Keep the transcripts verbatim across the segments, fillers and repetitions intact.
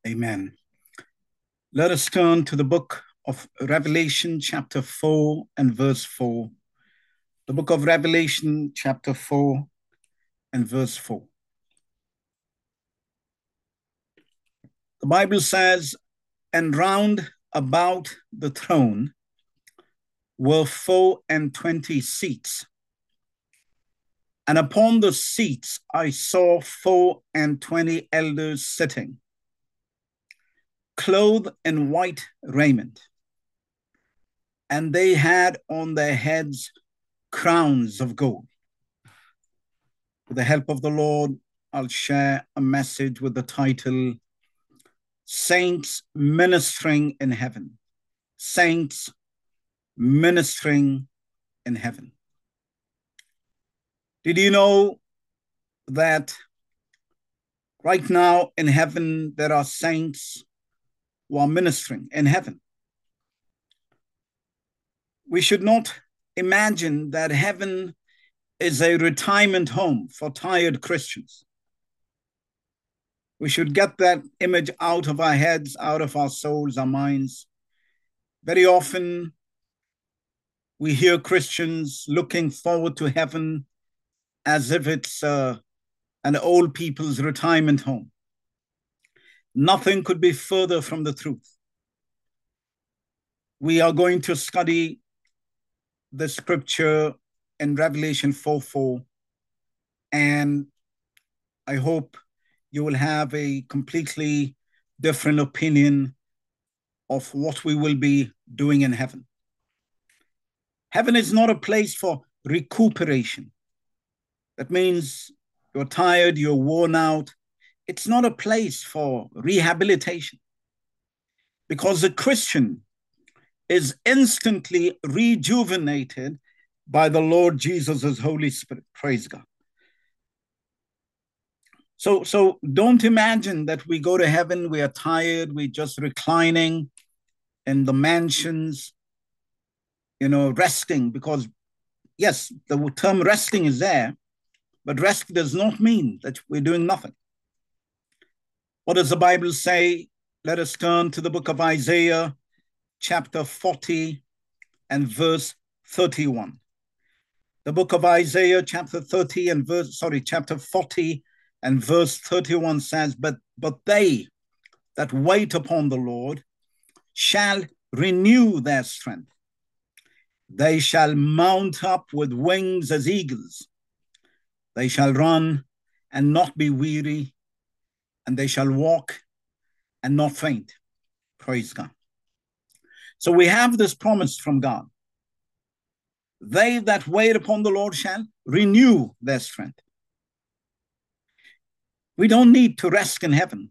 Amen. Let us turn to the book of Revelation, chapter four and verse four. The book of Revelation, chapter four and verse four. The Bible says, and round about the throne were four and twenty seats. And upon the seats I saw four and twenty elders sitting, clothed in white raiment. And they had on their heads crowns of gold. With the help of the Lord, I'll share a message with the title, Saints Ministering in Heaven. Saints Ministering in Heaven. Did you know that right now in heaven there are saints who are ministering in heaven? We should not imagine that heaven is a retirement home for tired Christians. We should get that image out of our heads, out of our souls, our minds. Very often we hear Christians looking forward to heaven as if it's uh, an old people's retirement home. Nothing could be further from the truth. We are going to study the scripture in Revelation four four, and I hope you will have a completely different opinion of what we will be doing in heaven. Heaven is not a place for recuperation. That means you're tired, you're worn out. It's not a place for rehabilitation, because the Christian is instantly rejuvenated by the Lord Jesus' Holy Spirit. Praise God. So, so don't imagine that we go to heaven, we are tired, we're just reclining in the mansions, you know, resting, because yes, the term resting is there, but rest does not mean that we're doing nothing. What does the Bible say? Let us turn to the book of Isaiah, chapter forty and verse thirty-one. The book of Isaiah, chapter thirty and verse, sorry, chapter forty and verse thirty-one says, but, but they that wait upon the Lord shall renew their strength. They shall mount up with wings as eagles. They shall run and not be weary, and they shall walk and not faint. Praise God. So we have this promise from God. They that wait upon the Lord shall renew their strength. We don't need to rest in heaven.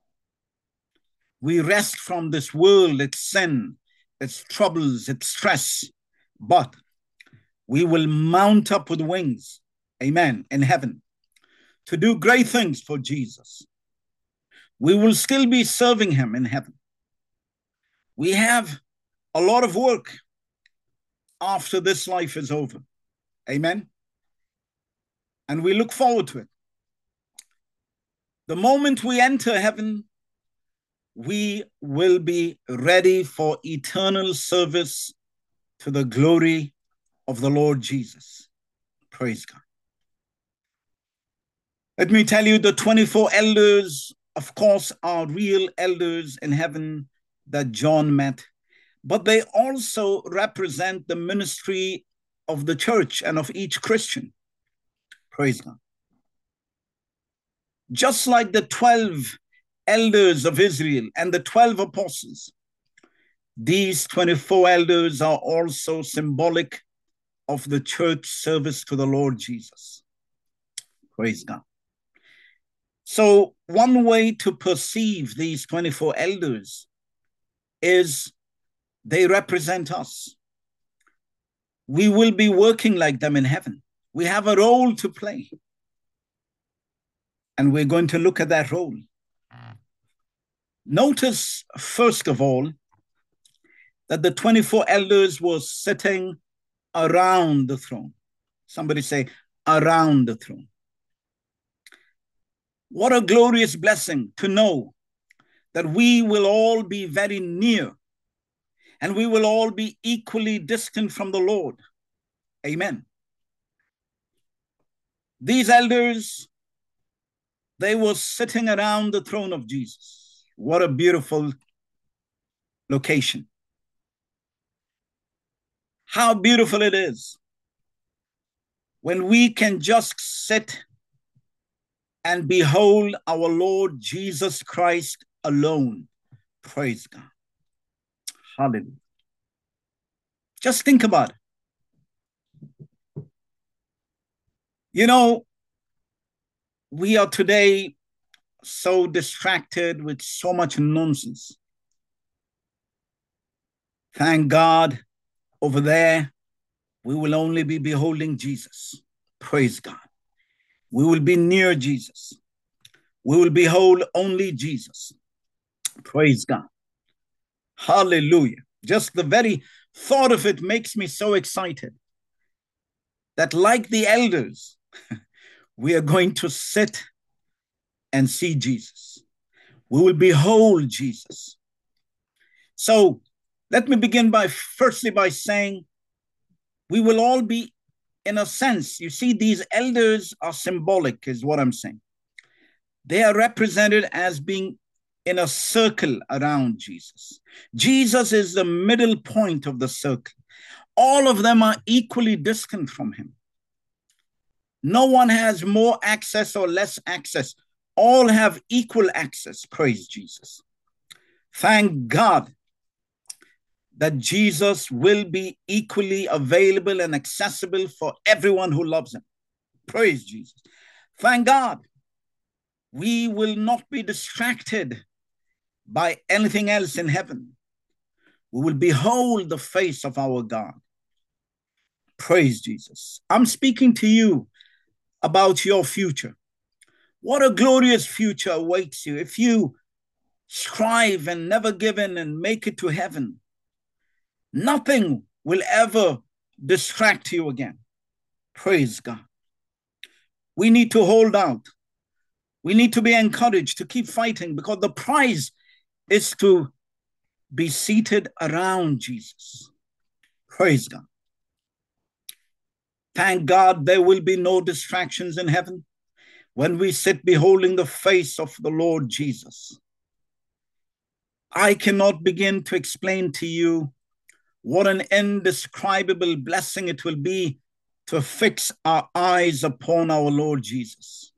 We rest from this world, its sin, its troubles, its stress, but we will mount up with wings, amen, in heaven, to do great things for Jesus. We will still be serving him in heaven. We have a lot of work after this life is over, amen, and we look forward to it. The moment we enter heaven, we will be ready for eternal service to the glory of the Lord Jesus. Praise God. Let me tell you, the twenty-four elders, of course, are real elders in heaven that John met, but they also represent the ministry of the church and of each Christian. Praise God. Just like the twelve elders of Israel and the twelve apostles, these twenty-four elders are also symbolic of the church service to the Lord Jesus. Praise God. So one way to perceive these twenty-four elders is they represent us. We will be working like them in heaven. We have a role to play. And we're going to look at that role. Notice, first of all, that the twenty-four elders were sitting around the throne. Somebody say, around the throne. What a glorious blessing to know that we will all be very near and we will all be equally distant from the Lord. Amen. These elders, they were sitting around the throne of Jesus. What a beautiful location. How beautiful it is when we can just sit and behold our Lord Jesus Christ alone. Praise God. Hallelujah. Just think about it. You know, we are today so distracted with so much nonsense. Thank God, over there, we will only be beholding Jesus. Praise God. We will be near Jesus. We will behold only Jesus. Praise God. Hallelujah. Just the very thought of it makes me so excited that, like the elders, we are going to sit and see Jesus. We will behold Jesus. So let me begin by firstly by saying we will all be, in a sense, you see, these elders are symbolic, is what I'm saying. They are represented as being in a circle around Jesus. Jesus is the middle point of the circle. All of them are equally distant from him. No one has more access or less access. All have equal access. Praise Jesus. Thank God that Jesus will be equally available and accessible for everyone who loves him. Praise Jesus. Thank God we will not be distracted by anything else in heaven. We will behold the face of our God. Praise Jesus. I'm speaking to you about your future. What a glorious future awaits you if you strive and never give in and make it to heaven. Nothing will ever distract you again. Praise God. We need to hold out. We need to be encouraged to keep fighting, because the prize is to be seated around Jesus. Praise God. Thank God there will be no distractions in heaven when we sit beholding the face of the Lord Jesus. I cannot begin to explain to you what an indescribable blessing it will be to fix our eyes upon our Lord Jesus.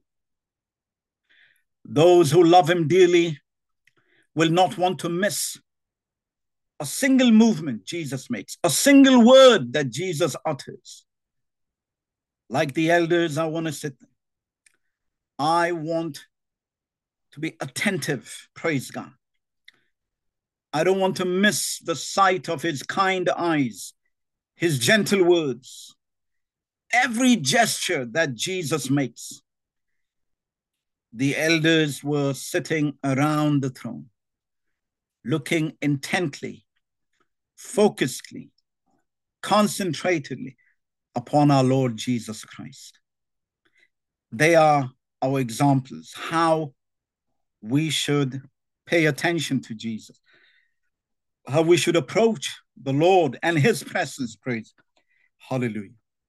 Those who love him dearly will not want to miss a single movement Jesus makes, a single word that Jesus utters. Like the elders, I want to sit there. I want to be attentive, praise God. I don't want to miss the sight of his kind eyes, his gentle words, every gesture that Jesus makes. The elders were sitting around the throne, looking intently, focusedly, concentratedly upon our Lord Jesus Christ. They are our examples, how we should pay attention to Jesus, how we should approach the Lord and his presence, praise. Hallelujah.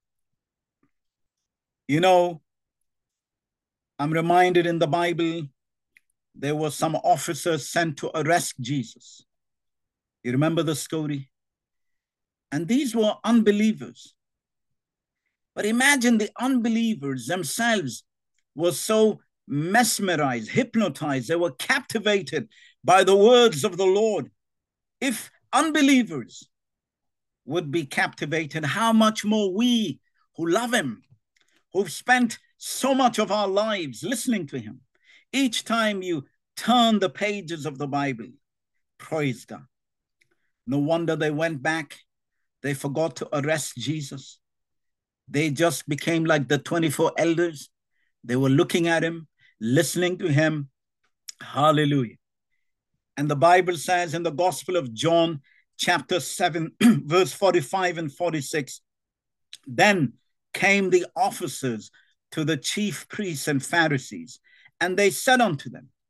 You know, I'm reminded in the Bible, there were some officers sent to arrest Jesus. You remember the story? And these were unbelievers. But imagine the unbelievers themselves were so mesmerized, hypnotized, they were captivated by the words of the Lord. If unbelievers would be captivated, how much more we who love him, who've spent so much of our lives listening to him. Each time you turn the pages of the Bible, praise God. No wonder they went back. They forgot to arrest Jesus. They just became like the twenty-four elders. They were looking at him, listening to him. Hallelujah. And the Bible says in the Gospel of John, chapter seven, verse forty-five and forty-six, then came the officers to the chief priests and Pharisees, and they said unto them,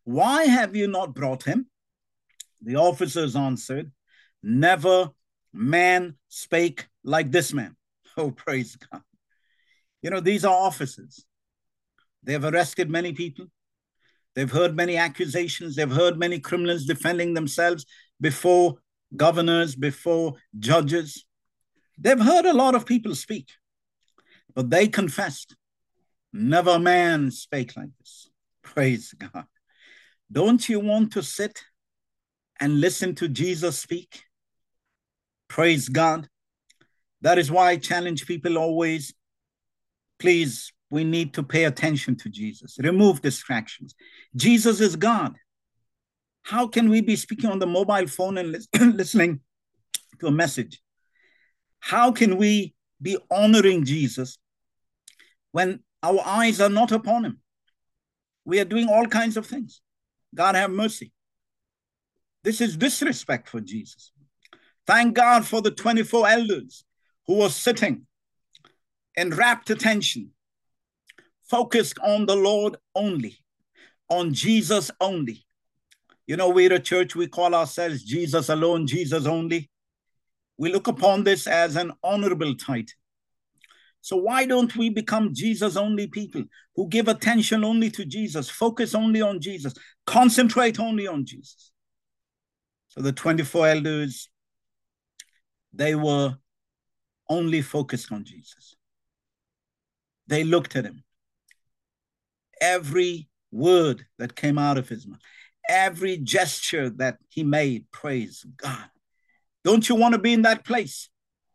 Why have you not brought him? The officers answered, never man spake like this man. Oh, praise God. You know, these are officers. They've arrested many people. They've heard many accusations. They've heard many criminals defending themselves before governors, before judges. They've heard a lot of people speak, but they confessed, never man spake like this. Praise God. Don't you want to sit and listen to Jesus speak? Praise God. That is why I challenge people always, please, we need to pay attention to Jesus. Remove distractions. Jesus is God. How can we be speaking on the mobile phone and listening to a message? How can we be honoring Jesus when our eyes are not upon him? We are doing all kinds of things. God have mercy. This is disrespect for Jesus. Thank God for the twenty-four elders who were sitting in rapt attention, focused on the Lord only, on Jesus only. You know, we're a church, we call ourselves Jesus alone, Jesus only. We look upon this as an honorable title. So why don't we become Jesus only people who give attention only to Jesus, focus only on Jesus, concentrate only on Jesus? So the twenty-four elders, they were only focused on Jesus. They looked at him. Every word that came out of his mouth, every gesture that he made, praise God. Don't you want to be in that place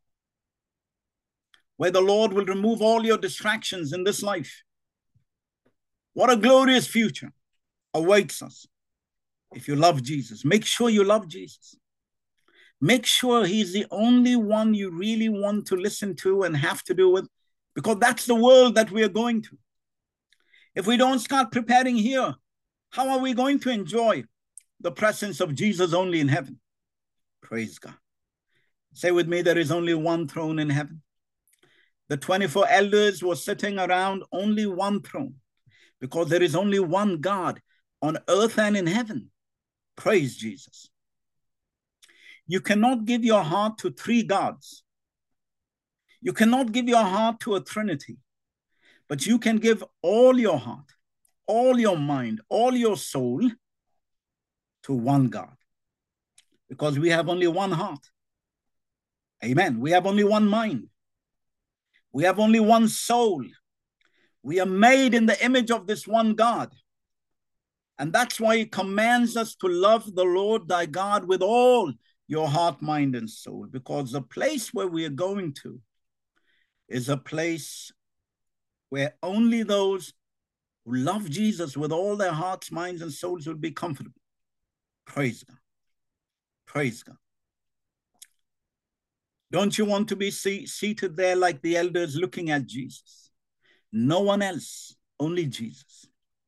where the Lord will remove all your distractions in this life? What a glorious future awaits us if you love Jesus. Make sure you love Jesus. Make sure he's the only one you really want to listen to and have to do with, because that's the world that we are going to. If we don't start preparing here, how are we going to enjoy the presence of Jesus only in heaven? Praise God. Say with me, there is only one throne in heaven. The twenty-four elders were sitting around only one throne, because there is only one God on earth and in heaven. Praise Jesus. You cannot give your heart to three gods. You cannot give your heart to a trinity, but you can give all your heart, all your mind, all your soul to one God, because we have only one heart. Amen. We have only one mind. We have only one soul. We are made in the image of this one God. And that's why he commands us to love the Lord thy God with all your heart, mind, and soul, because the place where we are going to is a place where only those who love Jesus with all their hearts, minds, and souls will be comfortable. Praise God. Praise God. Don't you want to be see, seated there like the elders looking at Jesus? No one else, only Jesus.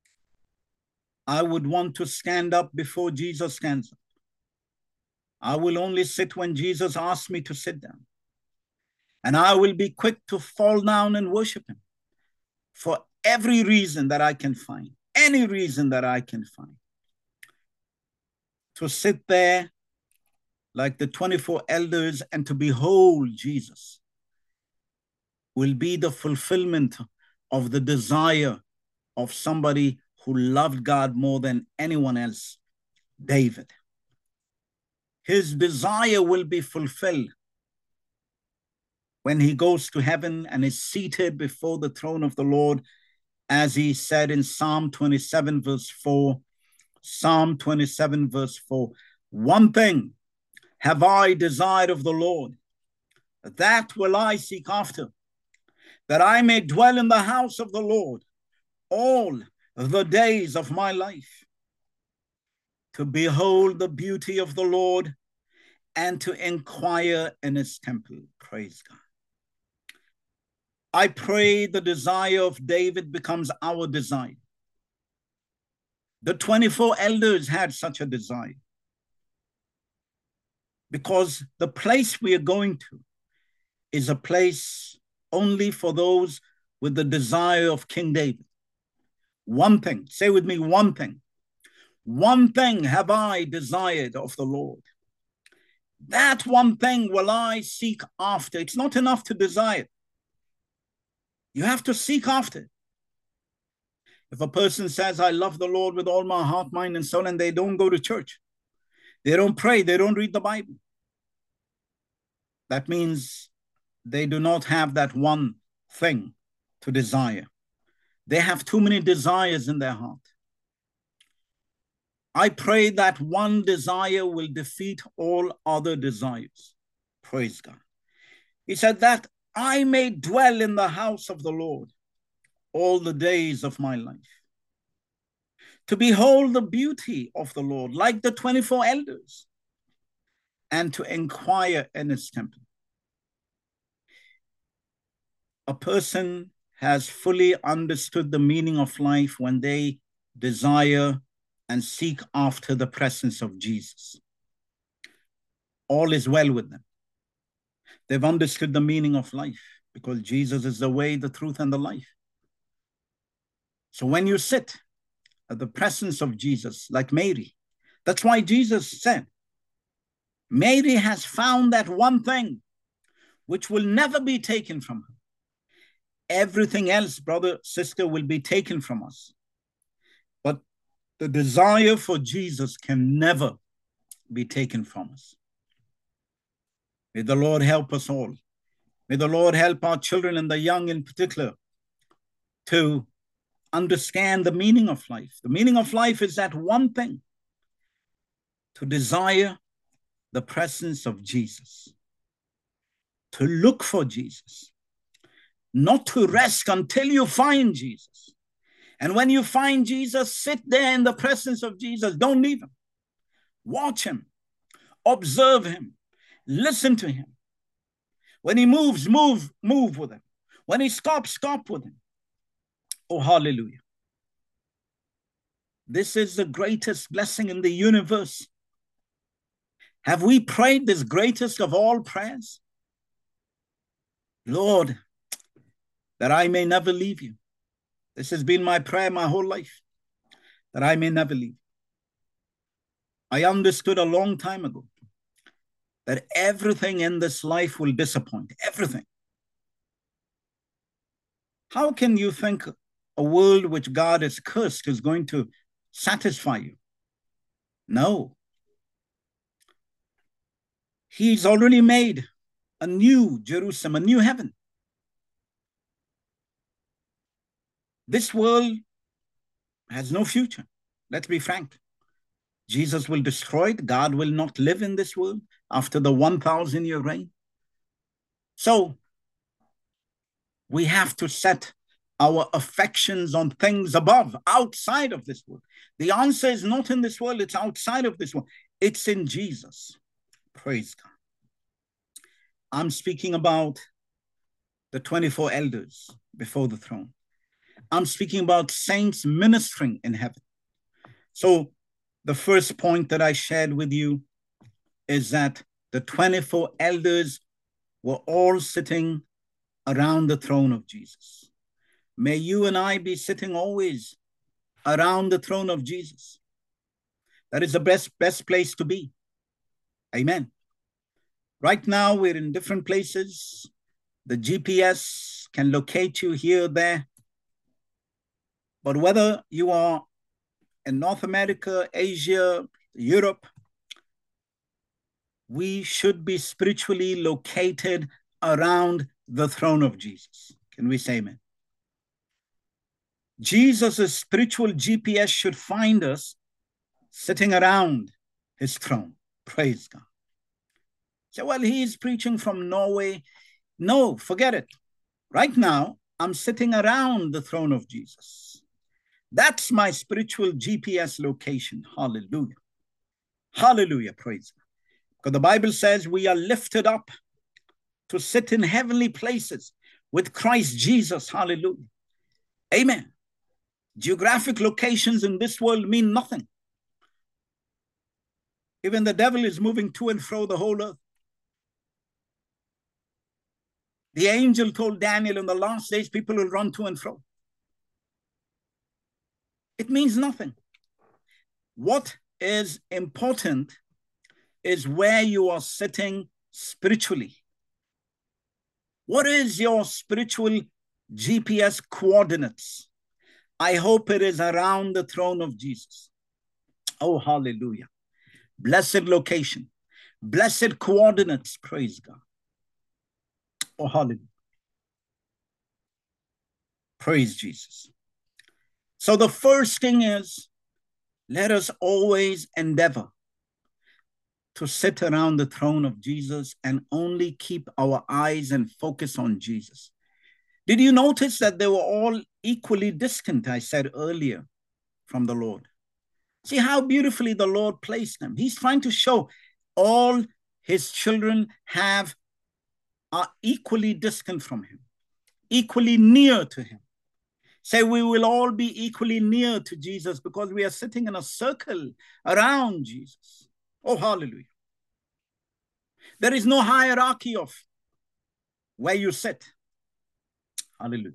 I would want to stand up before Jesus stands up. I will only sit when Jesus asks me to sit down. And I will be quick to fall down and worship him for every reason that I can find, any reason that I can find. To sit there like the twenty-four elders and to behold Jesus will be the fulfillment of the desire of somebody who loved God more than anyone else, David. His desire will be fulfilled when he goes to heaven and is seated before the throne of the Lord, as he said in Psalm twenty-seven, verse four. Psalm twenty-seven, verse four. One thing have I desired of the Lord, that will I seek after, that I may dwell in the house of the Lord all the days of my life, to behold the beauty of the Lord and to inquire in his temple. Praise God. I pray the desire of David becomes our desire. The twenty-four elders had such a desire, because the place we are going to is a place only for those with the desire of King David. One thing, say with me, one thing. One thing have I desired of the Lord. That one thing will I seek after. It's not enough to desire. You have to seek after. If a person says, I love the Lord with all my heart, mind, and soul, and they don't go to church, they don't pray, they don't read the Bible, that means they do not have that one thing to desire. They have too many desires in their heart. I pray that one desire will defeat all other desires. Praise God. He said that I may dwell in the house of the Lord all the days of my life, to behold the beauty of the Lord like the twenty-four elders, and to inquire in his temple. A person has fully understood the meaning of life when they desire and seek after the presence of Jesus. All is well with them. They've understood the meaning of life because Jesus is the way, the truth, and the life. So when you sit at the presence of Jesus, like Mary, that's why Jesus said, Mary has found that one thing which will never be taken from her. Everything else, brother, sister, will be taken from us. But the desire for Jesus can never be taken from us. May the Lord help us all. May the Lord help our children and the young in particular to understand the meaning of life. The meaning of life is that one thing, to desire the presence of Jesus, to look for Jesus, not to rest until you find Jesus. And when you find Jesus, sit there in the presence of Jesus. Don't leave him. Watch him. Observe him. Listen to him. When he moves, move, move with him. When he stops, stop with him. Oh, hallelujah. This is the greatest blessing in the universe. Have we prayed this greatest of all prayers? Lord, that I may never leave you. This has been my prayer my whole life, that I may never leave. I understood a long time ago that everything in this life will disappoint, everything. How can you think a world which God has cursed is going to satisfy you? No. He's already made a new Jerusalem, a new heaven. This world has no future. Let's be frank. Jesus will destroy it. God will not live in this world after the one thousand year reign. So we have to set our affections on things above, outside of this world. The answer is not in this world. It's outside of this world. It's in Jesus. Praise God. I'm speaking about the twenty-four elders before the throne. I'm speaking about saints ministering in heaven. So the first point that I shared with you is that the twenty-four elders were all sitting around the throne of Jesus. May you and I be sitting always around the throne of Jesus. That is the best, best place to be. Amen. Right now, we're in different places. The G P S can locate you here, there. But whether you are in North America, Asia, Europe, we should be spiritually located around the throne of Jesus. Can we say amen? Jesus' spiritual G P S should find us sitting around his throne. Praise God. So, well, he's preaching from Norway. No, forget it. Right now, I'm sitting around the throne of Jesus. That's my spiritual G P S location. Hallelujah. Hallelujah. Praise God. Because the Bible says we are lifted up to sit in heavenly places with Christ Jesus. Hallelujah. Amen. Geographic locations in this world mean nothing. Even the devil is moving to and fro the whole earth. The angel told Daniel, in the last days, people will run to and fro. It means nothing. What is important is where you are sitting spiritually. What is your spiritual G P S coordinates? I hope it is around the throne of Jesus. Oh, hallelujah. Blessed location. Blessed coordinates. Praise God. Oh, hallelujah. Praise Jesus. So the first thing is, let us always endeavor to sit around the throne of Jesus and only keep our eyes and focus on Jesus. Did you notice that they were all equally distant, I said earlier, from the Lord? See how beautifully the Lord placed them. He's trying to show all his children have are equally distant from him, equally near to him. Say we will all be equally near to Jesus because we are sitting in a circle around Jesus. Oh, hallelujah. There is no hierarchy of where you sit. Hallelujah.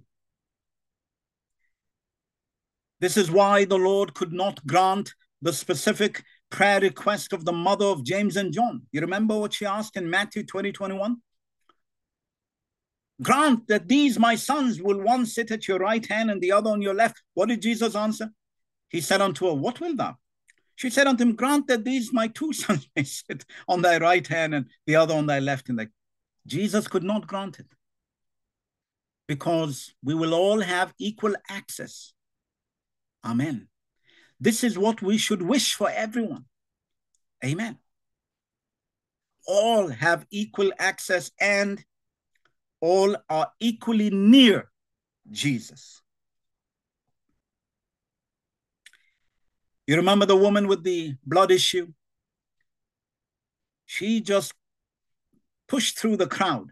This is why the Lord could not grant the specific prayer request of the mother of James and John. You remember what she asked in Matthew twenty, twenty-one? Grant that these my sons will one sit at your right hand and the other on your left. What did Jesus answer? He said unto her, what will thou? She said unto him, grant that these my two sons may sit on thy right hand and the other on thy left. And like Jesus could not grant it because we will all have equal access. Amen. This is what we should wish for everyone. Amen. All have equal access and all are equally near Jesus. You remember the woman with the blood issue? She just pushed through the crowd.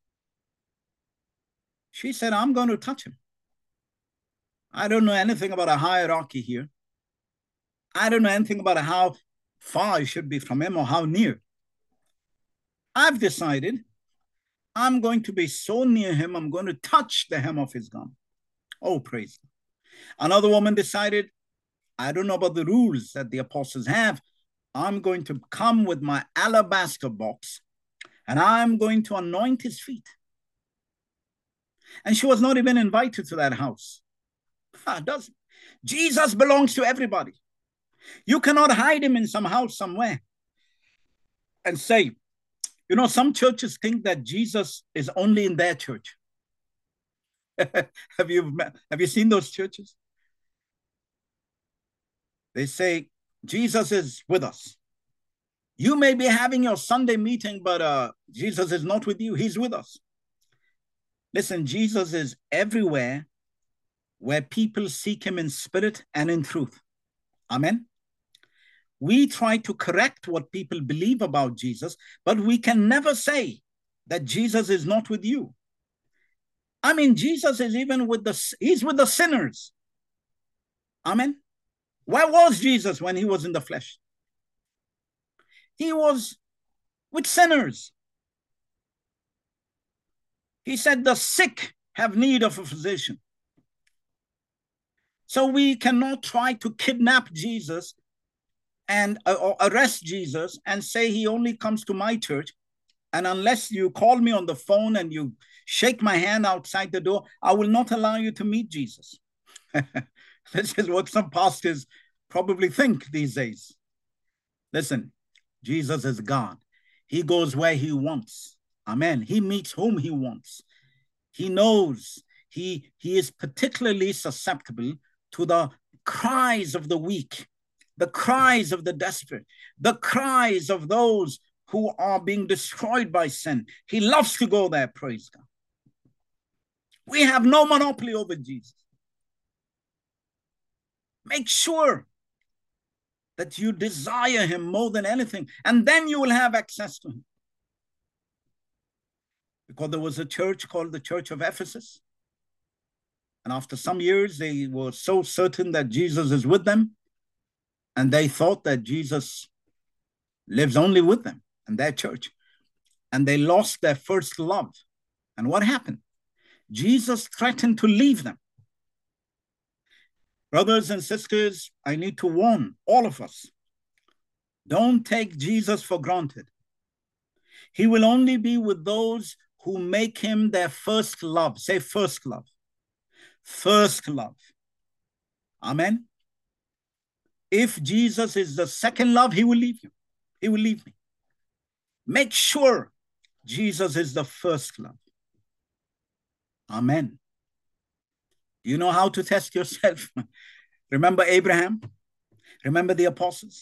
She said, I'm going to touch him. I don't know anything about a hierarchy here. I don't know anything about how far I should be from him or how near. I've decided I'm going to be so near him, I'm going to touch the hem of his garment. Oh, praise God. Another woman decided, I don't know about the rules that the apostles have. I'm going to come with my alabaster box and I'm going to anoint his feet. And she was not even invited to that house. Ah, doesn't. Jesus belongs to everybody. You cannot hide him in some house somewhere and say, you know, some churches think that Jesus is only in their church. have you have you seen those churches? They say, Jesus is with us. You may be having your Sunday meeting, but uh, Jesus is not with you. He's with us. Listen, Jesus is everywhere where people seek him in spirit and in truth. Amen. We try to correct what people believe about Jesus, but we can never say that Jesus is not with you. I mean, Jesus is even with the, he's with the sinners. Amen. Where was Jesus when he was in the flesh? He was with sinners. He said, the sick have need of a physician. So we cannot try to kidnap Jesus and uh, or arrest Jesus and say he only comes to my church. And unless you call me on the phone and you shake my hand outside the door, I will not allow you to meet Jesus. This is what some pastors probably think these days. Listen, Jesus is God. He goes where he wants. Amen. He meets whom he wants. He knows. He, he is particularly susceptible to the cries of the weak, the cries of the desperate, the cries of those who are being destroyed by sin. He loves to go there, praise God. We have no monopoly over Jesus. Make sure that you desire him more than anything, and then you will have access to him. Because there was a church called the Church of Ephesus. And after some years, they were so certain that Jesus is with them. And they thought that Jesus lives only with them and their church. And they lost their first love. And what happened? Jesus threatened to leave them. Brothers and sisters, I need to warn all of us. Don't take Jesus for granted. He will only be with those who make him their first love. Say first love. First love. Amen. If Jesus is the second love, he will leave you. He will leave me. Make sure Jesus is the first love. Amen. Do you know how to test yourself? Remember Abraham? Remember the apostles?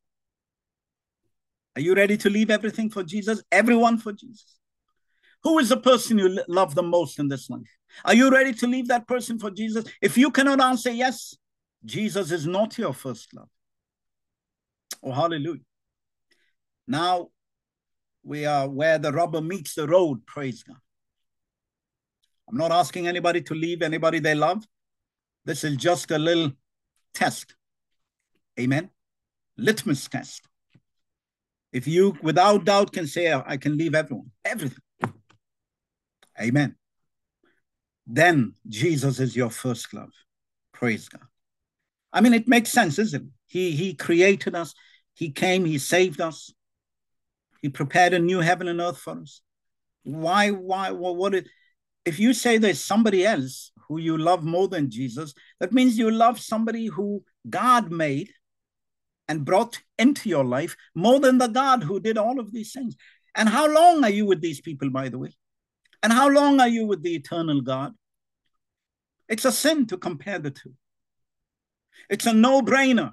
Are you ready to leave everything for Jesus? Everyone for Jesus? Who is the person you love the most in this life? Are you ready to leave that person for Jesus? If you cannot answer yes, Jesus is not your first love. Oh, hallelujah. Now we are where the rubber meets the road, praise God. I'm not asking anybody to leave anybody they love. This is just a little test. Amen. Litmus test. If you, without doubt, can say, I can leave everyone, everything. Amen. Then Jesus is your first love. Praise God. I mean, it makes sense, isn't it? He, he created us. He came, he saved us. He prepared a new heaven and earth for us. Why, why, what, what it, if you say there's somebody else who you love more than Jesus, that means you love somebody who God made and brought into your life more than the God who did all of these things. And how long are you with these people, by the way? And how long are you with the eternal God? It's a sin to compare the two. It's a no-brainer.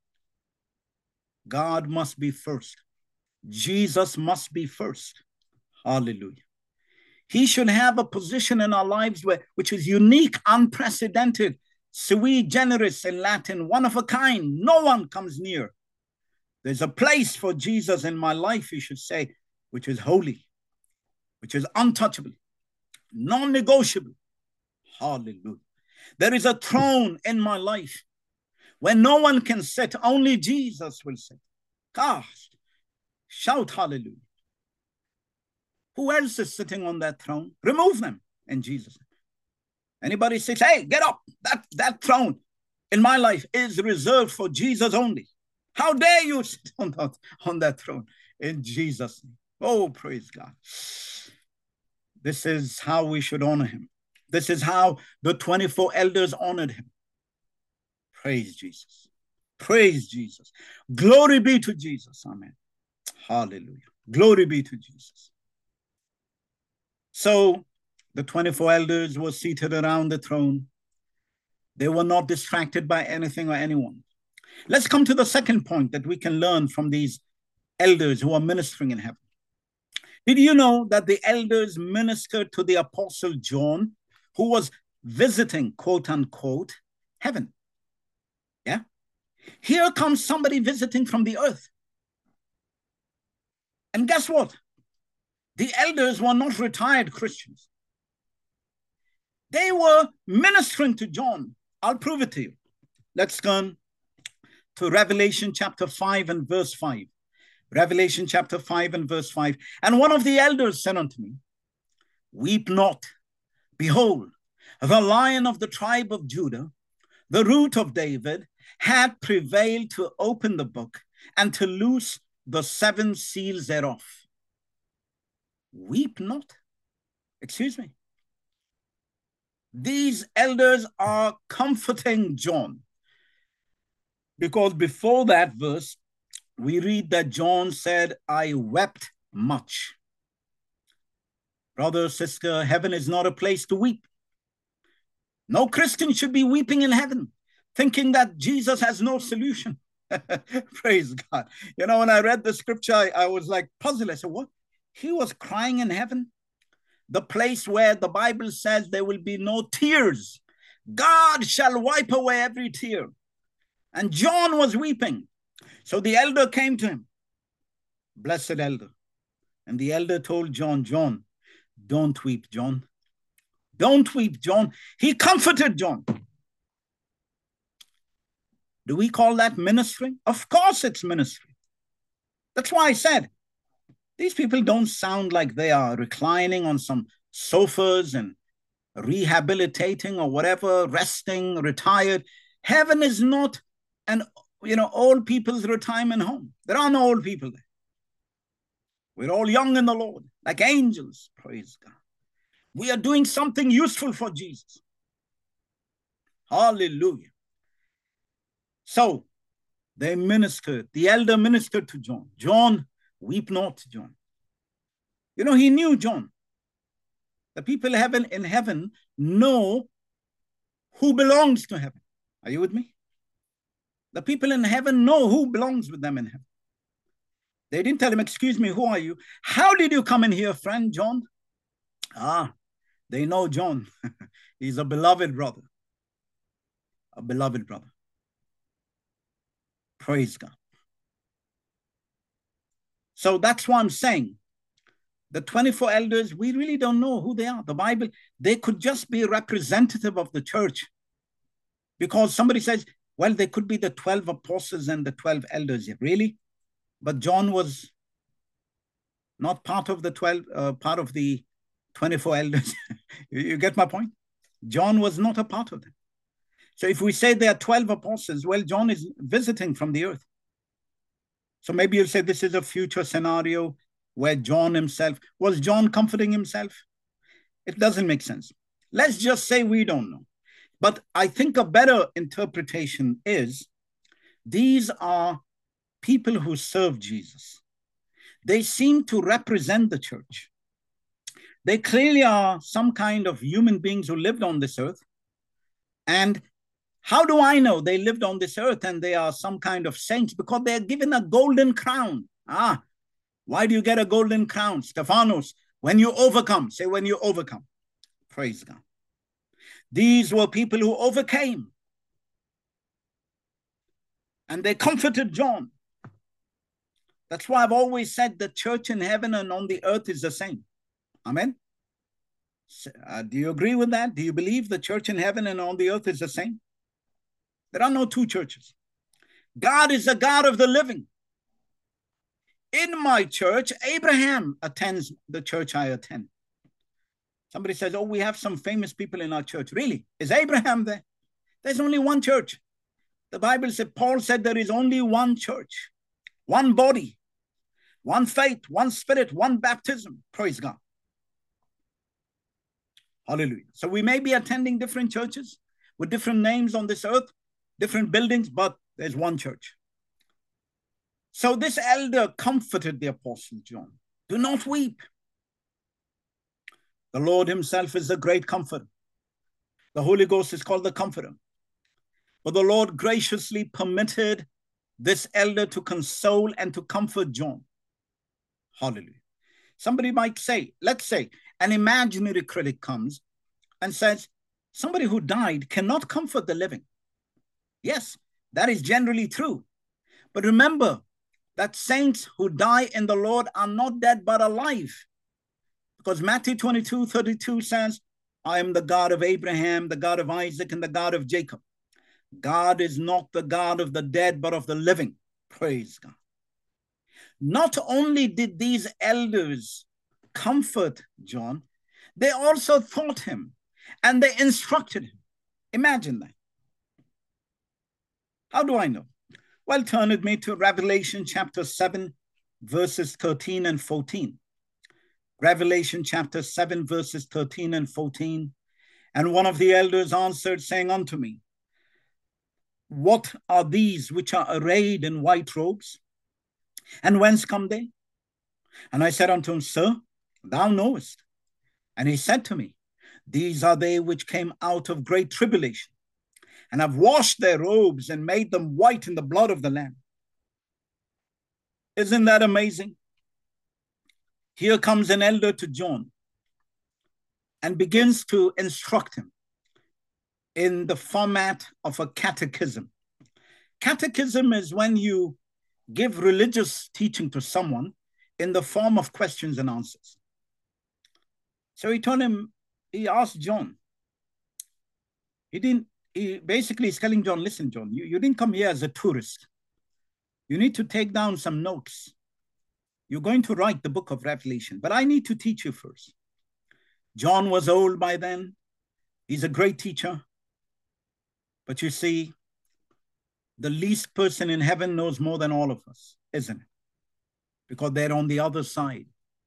God must be first. Jesus must be first. Hallelujah. He should have a position in our lives where, which is unique, unprecedented, sui generis in Latin, one of a kind. No one comes near. There's a place for Jesus in my life, you should say, which is holy, which is untouchable, non-negotiable. Hallelujah. There is a throne in my life where no one can sit, only Jesus will sit. Gosh, shout hallelujah. Who else is sitting on that throne? Remove them in Jesus' name. Anybody says, hey, get up. That, that throne in my life is reserved for Jesus only. How dare you sit on that, on that throne in Jesus' name. Oh, praise God. This is how we should honor him. This is how the twenty-four elders honored him. Praise Jesus. Praise Jesus. Glory be to Jesus. Amen. Hallelujah. Glory be to Jesus. So the twenty-four elders were seated around the throne. They were not distracted by anything or anyone. Let's come to the second point that we can learn from these elders who are ministering in heaven. Did you know that the elders ministered to the apostle John, who was visiting, quote unquote, heaven? Yeah. Here comes somebody visiting from the earth. And guess what? The elders were not retired Christians. They were ministering to John. I'll prove it to you. Let's turn to Revelation chapter five and verse five. Revelation chapter five and verse five. And one of the elders said unto me, weep not. Behold, the Lion of the tribe of Judah, the root of David, had prevailed to open the book and to loose the seven seals thereof. Weep not. Excuse me. These elders are comforting John, because before that verse, we read that John said, I wept much. Brother, sister, heaven is not a place to weep. No Christian should be weeping in heaven, thinking that Jesus has no solution. Praise God. You know, when I read the scripture, I, I was like puzzled. I said, what? He was crying in heaven? The place where the Bible says there will be no tears. God shall wipe away every tear. And John was weeping. So the elder came to him. Blessed elder. And the elder told John, John, don't weep, John. Don't weep, John. He comforted John. Do we call that ministry? Of course it's ministry. That's why I said, these people don't sound like they are reclining on some sofas and rehabilitating or whatever, resting, retired. Heaven is not an, you know, old people's retirement home. There are no old people there. We're all young in the Lord, like angels. Praise God. We are doing something useful for Jesus. Hallelujah. So they ministered. The elder ministered to John. John, weep not, John. You know, he knew John. The people in heaven, in heaven know who belongs to heaven. Are you with me? The people in heaven know who belongs with them in heaven. They didn't tell him, excuse me, who are you? How did you come in here, friend John? Ah, they know John. He's a beloved brother. A beloved brother. Praise God. So that's why I'm saying the twenty-four elders, we really don't know who they are. The Bible, they could just be a representative of the church. Because somebody says, well, they could be the twelve apostles and the twelve elders. Really? But John was not part of the twelve, uh, part of the twenty-four elders. You get my point? John was not a part of them. So if we say there are twelve apostles, well, John is visiting from the earth. So maybe you'll say this is a future scenario where John himself, was John comforting himself? It doesn't make sense. Let's just say we don't know. But I think a better interpretation is these are people who serve Jesus. They seem to represent the church. They clearly are some kind of human beings who lived on this earth. And how do I know they lived on this earth and they are some kind of saints? Because they're given a golden crown. Ah, why do you get a golden crown? Stephanos, when you overcome. Say when you overcome. Praise God. These were people who overcame. And they comforted John. That's why I've always said the church in heaven and on the earth is the same. Amen. Uh, do you agree with that? Do you believe the church in heaven and on the earth is the same? There are no two churches. God is the God of the living. In my church, Abraham attends the church I attend. Somebody says, oh, we have some famous people in our church. Really? Is Abraham there? There's only one church. The Bible said, Paul said there is only one church, one body, one faith, one spirit, one baptism. Praise God. Hallelujah. So we may be attending different churches with different names on this earth, different buildings, but there's one church. So this elder comforted the apostle John. Do not weep. The Lord himself is a great comforter. The Holy Ghost is called the Comforter. But the Lord graciously permitted this elder to console and to comfort John. Hallelujah. Somebody might say, let's say, an imaginary critic comes and says, somebody who died cannot comfort the living. Yes, that is generally true. But remember that saints who die in the Lord are not dead but alive. Because Matthew twenty-two, thirty-two says, I am the God of Abraham, the God of Isaac, and the God of Jacob. God is not the God of the dead, but of the living. Praise God. Not only did these elders comfort John, they also taught him and they instructed him. Imagine that. How do I know? Well, turn with me to Revelation chapter seven, verses thirteen and fourteen. Revelation chapter seven, verses thirteen and fourteen. And one of the elders answered, saying unto me, what are these which are arrayed in white robes? And whence come they? And I said unto him, Sir, thou knowest. And he said to me, these are they which came out of great tribulation, and have washed their robes and made them white in the blood of the Lamb. Isn't that amazing? Here comes an elder to John and begins to instruct him in the format of a catechism. Catechism is when you give religious teaching to someone in the form of questions and answers. So he told him, he asked John, he didn't, he basically is telling John, listen, John, you, you didn't come here as a tourist. You need to take down some notes. You're going to write the book of Revelation, but I need to teach you first. John was old by then. He's a great teacher. But you see, The least person in heaven knows more than all of us, isn't it? Because they're on the other side.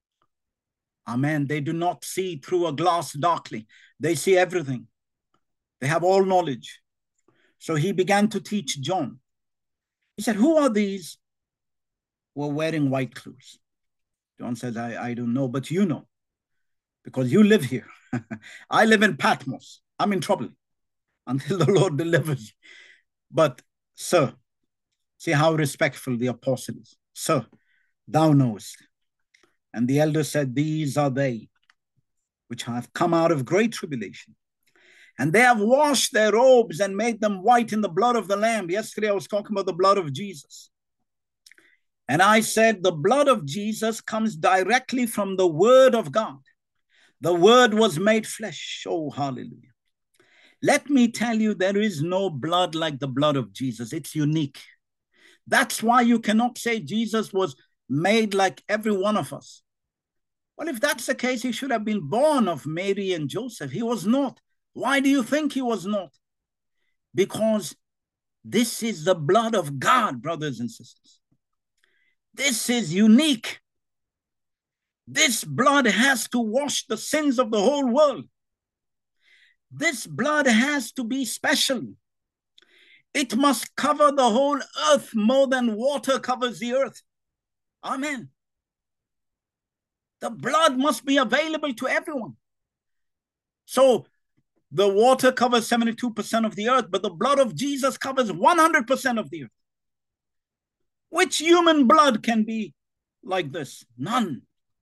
Amen. They do not see through a glass darkly. They see everything. They have all knowledge. So he began to teach John. He said, who are these who are wearing white clothes? John says, I, I don't know, but you know, because you live here. I live in Patmos. I'm in trouble until the Lord delivers. But, sir, see how respectful the apostle is. Sir, thou knowest. And the elder said, these are they which have come out of great tribulation. And they have washed their robes and made them white in the blood of the Lamb. Yesterday I was talking about the blood of Jesus. And I said the blood of Jesus comes directly from the word of God. The word was made flesh. Oh, hallelujah. Let me tell you, there is no blood like the blood of Jesus. It's unique. That's why you cannot say Jesus was made like every one of us. Well, if that's the case, he should have been born of Mary and Joseph. He was not. Why do you think he was not? Because this is the blood of God, brothers and sisters. This is unique. This blood has to wash the sins of the whole world. This blood has to be special. It must cover the whole earth more than water covers the earth. Amen. The blood must be available to everyone. So the water covers seventy-two percent of the earth, but the blood of Jesus covers one hundred percent of the earth. Which human blood can be like this? None.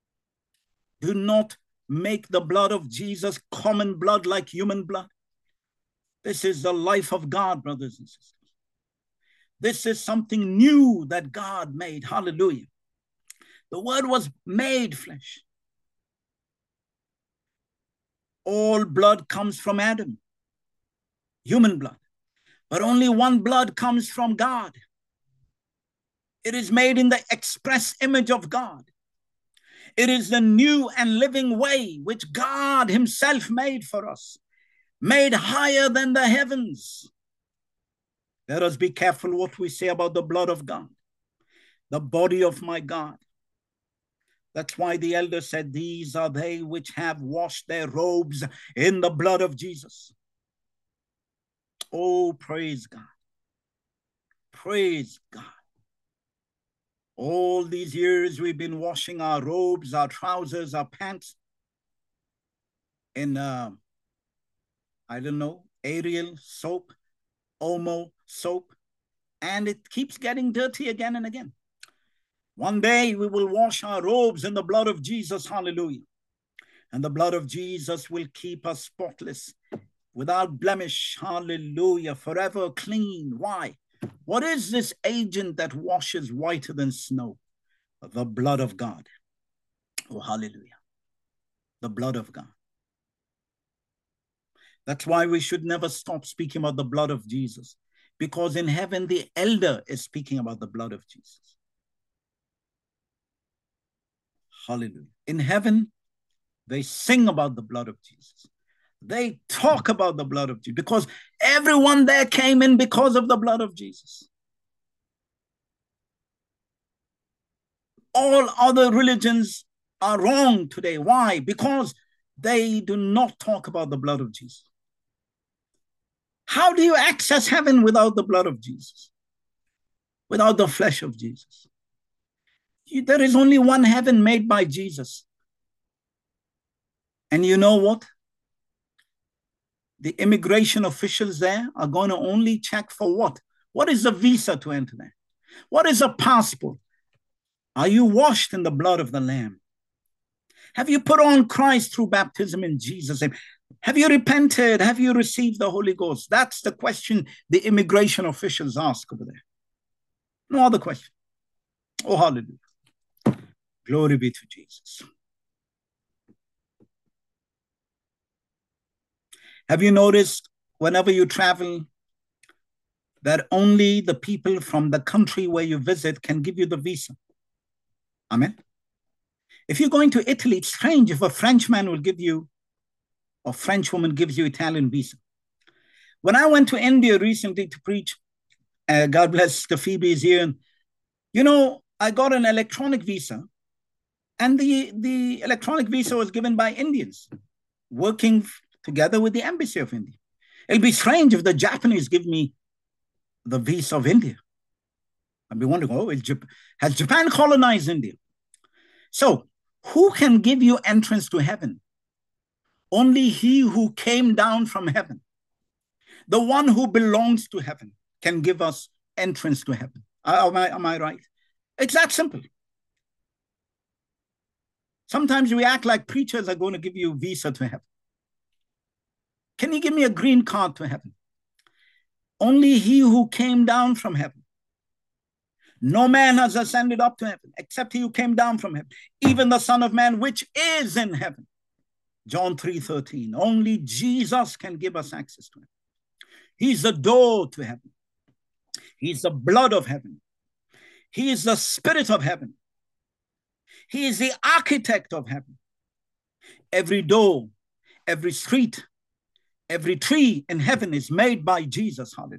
Do not make the blood of Jesus common blood like human blood. This is the life of God, brothers and sisters. This is something new that God made. Hallelujah. The word was made flesh. All blood comes from Adam, human blood. But only one blood comes from God. It is made in the express image of God. It is the new and living way which God himself made for us, made higher than the heavens. Let us be careful what we say about the blood of God, the body of my God. That's why the elder said, these are they which have washed their robes in the blood of Jesus. Oh, praise God. Praise God. All these years we've been washing our robes, our trousers, our pants in, uh, I don't know, Ariel soap, Omo soap, and it keeps getting dirty again and again. One day we will wash our robes in the blood of Jesus, hallelujah. And the blood of Jesus will keep us spotless, without blemish, hallelujah, forever clean. Why? What is this agent that washes whiter than snow? The blood of God. Oh, hallelujah. The blood of God. That's why we should never stop speaking about the blood of Jesus, because in heaven, the elder is speaking about the blood of Jesus. Hallelujah. In heaven, they sing about the blood of Jesus. They talk about the blood of Jesus, because everyone there came in because of the blood of Jesus. All other religions are wrong today. Why? Because they do not talk about the blood of Jesus. How do you access heaven without the blood of Jesus? Without the flesh of Jesus? There is only one heaven made by Jesus. And you know what? The immigration officials there are going to only check for what? What is a visa to enter there? What is a passport? Are you washed in the blood of the Lamb? Have you put on Christ through baptism in Jesus' name? Have you repented? Have you received the Holy Ghost? That's the question the immigration officials ask over there. No other question. Oh, hallelujah. Glory be to Jesus. Have you noticed whenever you travel that only the people from the country where you visit can give you the visa? Amen. If you're going to Italy, it's strange if a Frenchman will give you, or French woman gives you Italian visa. When I went to India recently to preach, Uh, God bless the Phoebe is here. And, you know, I got an electronic visa, and the, the electronic visa was given by Indians working together with the Embassy of India. It'll be strange if the Japanese give me the visa of India. I'd be wondering, oh, is Jap- has Japan colonized India? So, who can give you entrance to heaven? Only he who came down from heaven. The one who belongs to heaven can give us entrance to heaven. Am I, am I right? It's that simple. Sometimes we act like preachers are going to give you a visa to heaven. Can you give me a green card to heaven? Only he who came down from heaven. No man has ascended up to heaven except he who came down from heaven, even the Son of Man, which is in heaven. John three thirteen. Only Jesus can give us access to him. He's the door to heaven. He's the blood of heaven. He is the spirit of heaven. He is the architect of heaven. Every door, every street, every tree in heaven is made by Jesus. Hallelujah.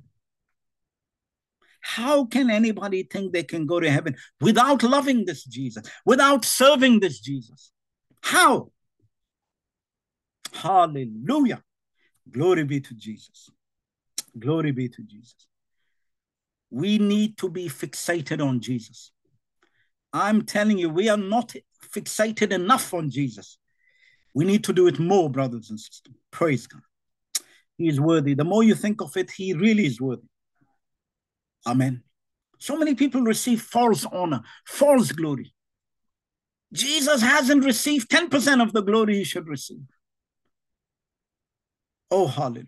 How can anybody think they can go to heaven without loving this Jesus, without serving this Jesus? How? Hallelujah. Glory be to Jesus. Glory be to Jesus. We need to be fixated on Jesus. I'm telling you, we are not fixated enough on Jesus. We need to do it more, brothers and sisters. Praise God. He is worthy. The more you think of it, he really is worthy. Amen. So many people receive false honor, false glory. Jesus hasn't received ten percent of the glory he should receive. Oh, hallelujah.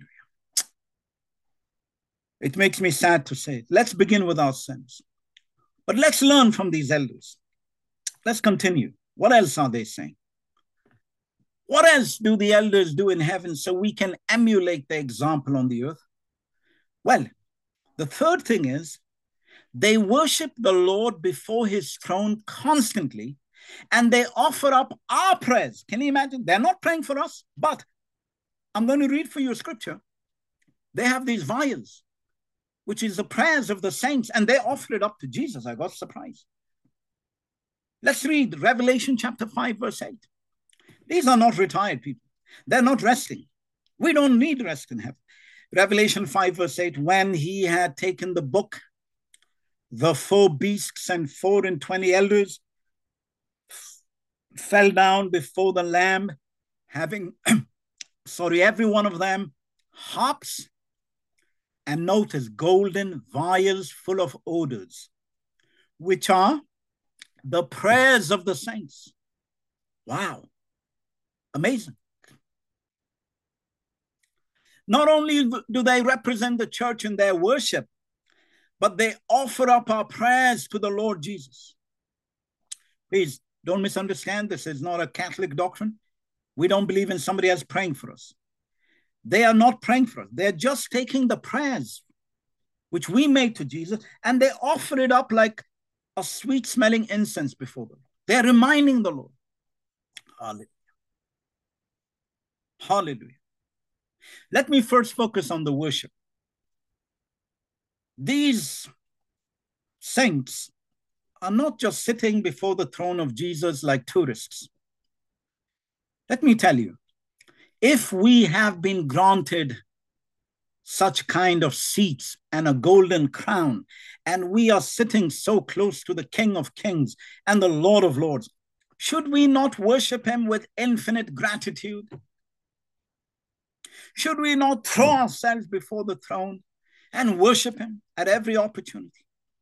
It makes me sad to say it. Let's begin with our sins. But let's learn from these elders. Let's continue. What else are they saying? What else do the elders do in heaven so we can emulate their example on the earth? Well, the third thing is they worship the Lord before his throne constantly, and they offer up our prayers. Can you imagine? They're not praying for us, but I'm going to read for you a scripture. They have these vials, which is the prayers of the saints, and they offer it up to Jesus. I got surprised. Let's read Revelation chapter five, verse eight. These are not retired people. They're not resting. We don't need rest in heaven. Revelation five, verse eight, when he had taken the book, the four beasts and four and twenty elders fell down before the Lamb, having, sorry, every one of them harps, and notice golden vials full of odors, which are the prayers of the saints. Wow. Amazing. Not only do they represent the church in their worship, but they offer up our prayers to the Lord Jesus. Please don't misunderstand. This is not a Catholic doctrine. We don't believe in somebody else praying for us. They are not praying for us. They're just taking the prayers which we made to Jesus, and they offer it up like a sweet smelling incense before them. They're reminding the Lord. Hallelujah. Hallelujah. Let me first focus on the worship. These saints are not just sitting before the throne of Jesus like tourists. Let me tell you, if we have been granted such kind of seats and a golden crown, and we are sitting so close to the King of Kings and the Lord of Lords, should we not worship him with infinite gratitude? Should we not throw ourselves before the throne and worship him at every opportunity?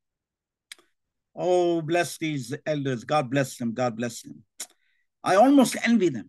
Oh, bless these elders. God bless them. God bless them. I almost envy them.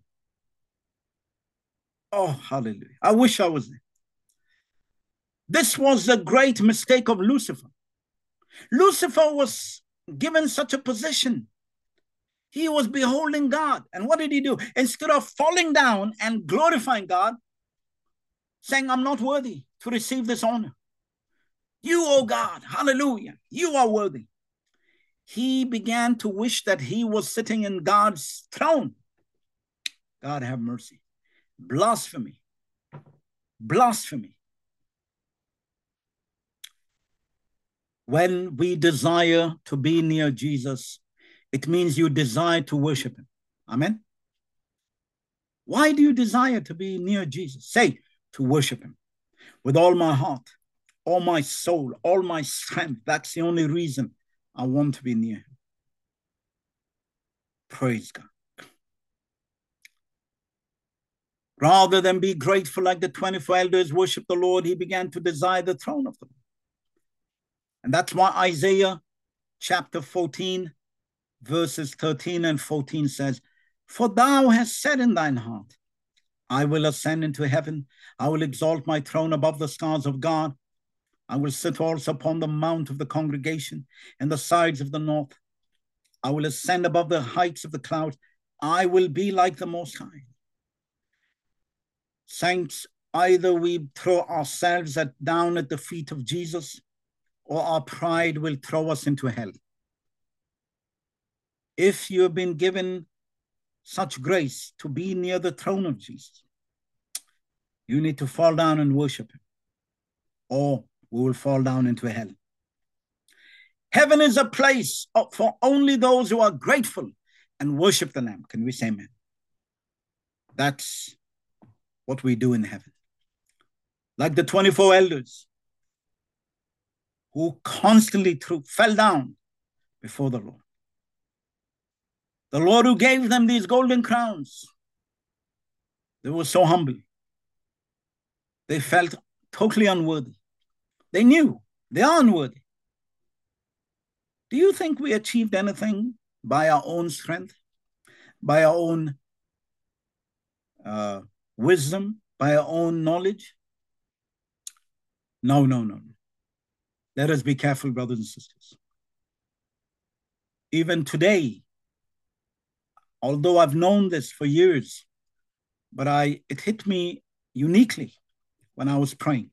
Oh, hallelujah. I wish I was there. This was the great mistake of Lucifer. Lucifer was given such a position. He was beholding God. And what did he do? Instead of falling down and glorifying God, saying, I'm not worthy to receive this honor. You, oh God, hallelujah, you are worthy. He began to wish that he was sitting in God's throne. God have mercy. Blasphemy. Blasphemy. When we desire to be near Jesus, it means you desire to worship him. Amen. Why do you desire to be near Jesus? Say, to worship him with all my heart, all my soul, all my strength. That's the only reason I want to be near him. Praise God. Rather than be grateful like the twenty-four elders worship the Lord, he began to desire the throne of the Lord. And that's why Isaiah chapter fourteen, verses thirteen and fourteen says, for thou hast said in thine heart, I will ascend into heaven. I will exalt my throne above the stars of God. I will sit also upon the mount of the congregation and the sides of the north. I will ascend above the heights of the clouds. I will be like the Most High. Saints, either we throw ourselves at, down at the feet of Jesus, or our pride will throw us into hell. If you have been given such grace to be near the throne of Jesus, you need to fall down and worship him, or we will fall down into hell. Heaven is a place for only those who are grateful and worship the Lamb. Can we say amen? That's what we do in heaven. Like the twenty-four elders who constantly threw, fell down before the Lord. The Lord who gave them these golden crowns, they were so humble. They felt totally unworthy. They knew they are unworthy. Do you think we achieved anything by our own strength, by our own uh, wisdom, by our own knowledge? No, no, no. Let us be careful, brothers and sisters. Even today, although I've known this for years, but I it hit me uniquely when I was praying.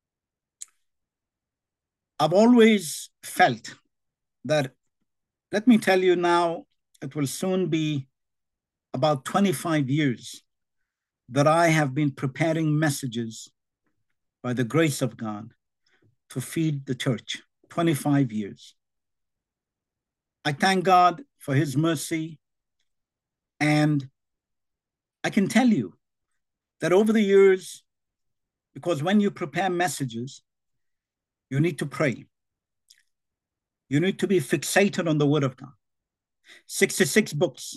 I've always felt that, let me tell you now, it will soon be about twenty-five years that I have been preparing messages by the grace of God to feed the church. twenty-five years. I thank God for his mercy. And I can tell you that over the years, because when you prepare messages, you need to pray. You need to be fixated on the word of God. sixty-six books.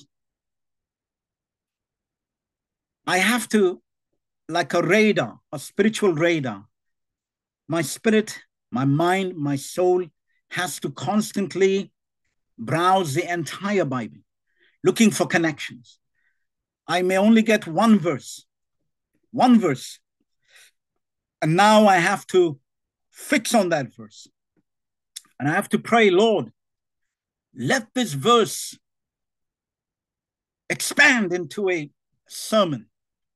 I have to, like a radar, a spiritual radar, my spirit, my mind, my soul has to constantly browse the entire Bible, looking for connections. I may only get one verse, one verse. And now I have to fix on that verse. And I have to pray, Lord, let this verse expand into a sermon.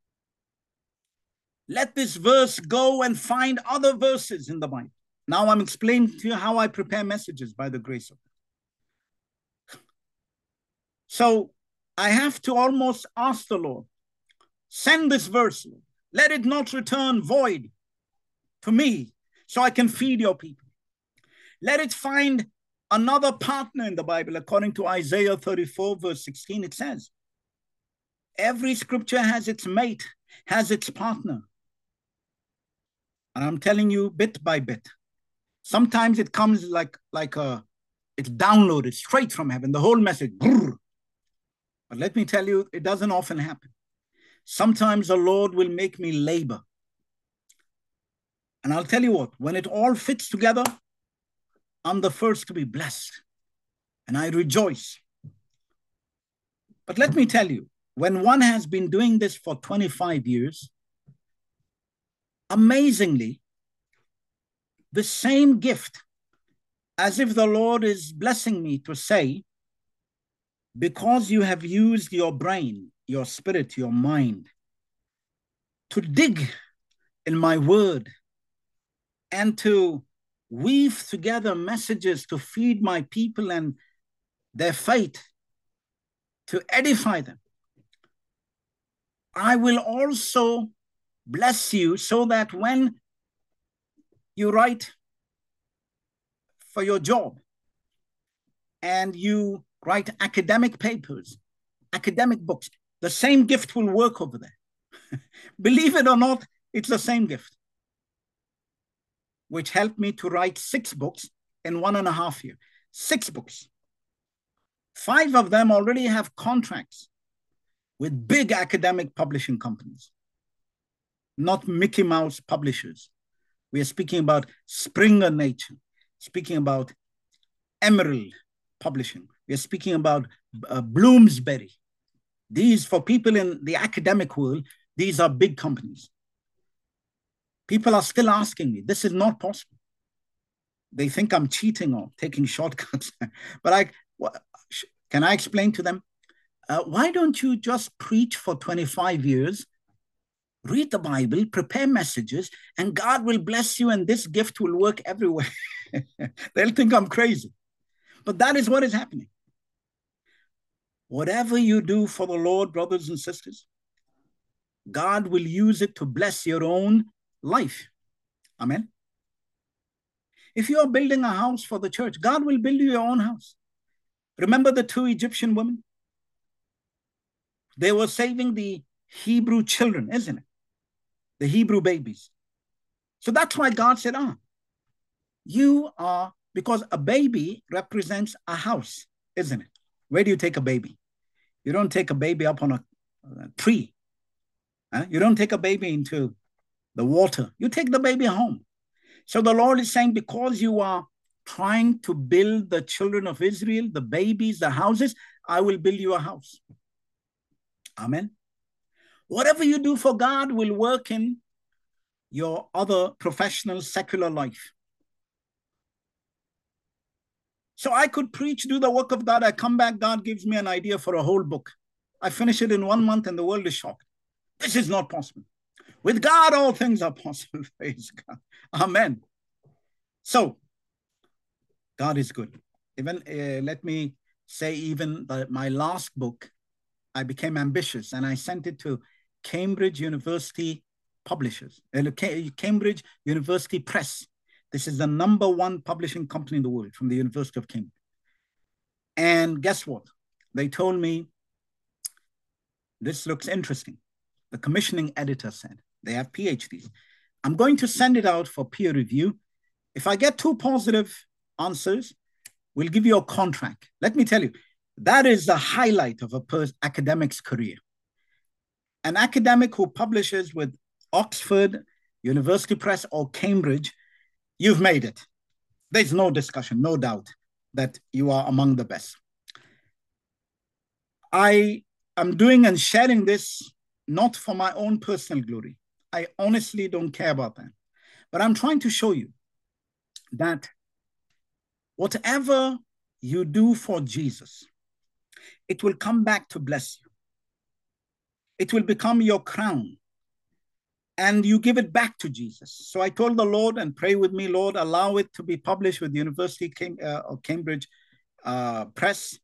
Let this verse go and find other verses in the Bible. Now I'm explaining to you how I prepare messages by the grace of God. So I have to almost ask the Lord, send this verse, Lord. Let it not return void to me so I can feed your people. Let it find another partner in the Bible. According to Isaiah thirty-four, verse sixteen, it says, every scripture has its mate, has its partner. And I'm telling you bit by bit. Sometimes it comes like, like a, it's downloaded straight from heaven, the whole message. Brrr. But let me tell you, it doesn't often happen. Sometimes the Lord will make me labor. And I'll tell you what, when it all fits together, I'm the first to be blessed. And I rejoice. But let me tell you, when one has been doing this for twenty-five years, amazingly, the same gift, as if the Lord is blessing me to say, because you have used your brain, your spirit, your mind, to dig in my word and to weave together messages to feed my people and their faith, to edify them, I will also bless you so that when you write for your job and you write academic papers, academic books, the same gift will work over there. Believe it or not, it's the same gift, which helped me to write six books in one and a half years. Six books. Five of them already have contracts with big academic publishing companies, not Mickey Mouse publishers. We are speaking about Springer Nature, speaking about Emerald Publishing. We are speaking about uh, Bloomsbury. These, for people in the academic world, these are big companies. People are still asking me, this is not possible. They think I'm cheating or taking shortcuts. But I, can I explain to them? Uh, why don't you just preach for twenty-five years, read the Bible, prepare messages, and God will bless you and this gift will work everywhere. They'll think I'm crazy. But that is what is happening. Whatever you do for the Lord, brothers and sisters, God will use it to bless your own life. Amen. If you are building a house for the church, God will build you your own house. Remember the two Egyptian women? They were saving the Hebrew children, isn't it? The Hebrew babies. So that's why God said, ah, you are, because a baby represents a house, isn't it? Where do you take a baby? You don't take a baby up on a, a tree. Huh? You don't take a baby into the water. You take the baby home. So the Lord is saying, because you are trying to build the children of Israel, the babies, the houses, I will build you a house. Amen. Whatever you do for God will work in your other professional, secular life. So I could preach, do the work of God. I come back, God gives me an idea for a whole book. I finish it in one month and the world is shocked. This is not possible. With God, all things are possible. Praise God. Amen. So, God is good. Even, uh, let me say, even the, my last book, I became ambitious and I sent it to Cambridge University Publishers, uh, Cambridge University Press. This is the number one publishing company in the world, from the University of Cambridge. And guess what? They told me, this looks interesting. The commissioning editor said, they have PhDs. I'm going to send it out for peer review. If I get two positive answers, we'll give you a contract. Let me tell you, that is the highlight of a academic's career. An academic who publishes with Oxford, University Press, or Cambridge, you've made it. There's no discussion, no doubt that you are among the best. I am doing and sharing this not for my own personal glory. I honestly don't care about that. But I'm trying to show you that whatever you do for Jesus, it will come back to bless you. It will become your crown. And you give it back to Jesus. So I told the Lord, and pray with me, Lord, allow it to be published with the University Cam uh, of Cambridge uh, Press,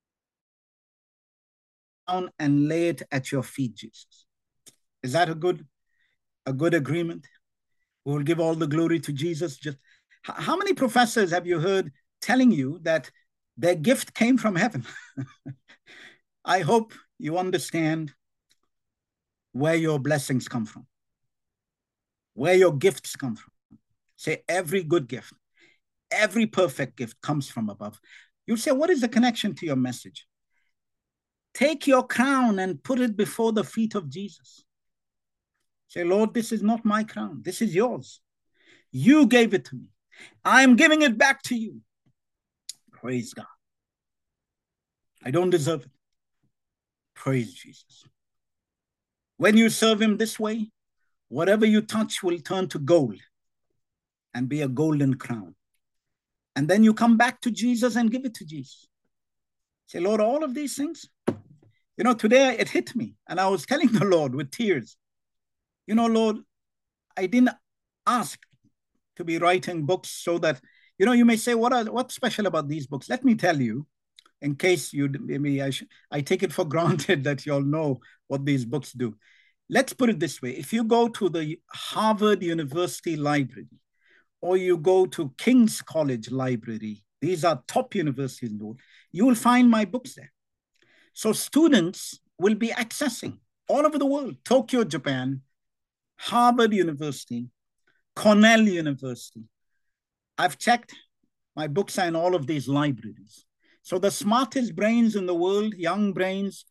and lay it at your feet, Jesus. Is that a good, a good agreement? We will give all the glory to Jesus. Just how many professors have you heard telling you that their gift came from heaven? I hope you understand where your blessings come from, where your gifts come from. Say, every good gift, every perfect gift comes from above. You say, what is the connection to your message? Take your crown and put it before the feet of Jesus. Say, Lord, this is not my crown. This is yours. You gave it to me. I'm giving it back to you. Praise God. I don't deserve it. Praise Jesus. When you serve him this way, whatever you touch will turn to gold and be a golden crown. And then you come back to Jesus and give it to Jesus. Say, Lord, all of these things, you know, today it hit me. And I was telling the Lord with tears, you know, Lord, I didn't ask to be writing books so that, you know, you may say, what are, what's special about these books? Let me tell you, in case you, maybe I, I take it for granted that you all know what these books do. Let's put it this way. If you go to the Harvard University Library or you go to King's College Library, these are top universities in the world, you will find my books there. So students will be accessing all over the world, Tokyo, Japan, Harvard University, Cornell University. I've checked, my books are in all of these libraries. So the smartest brains in the world, young brains,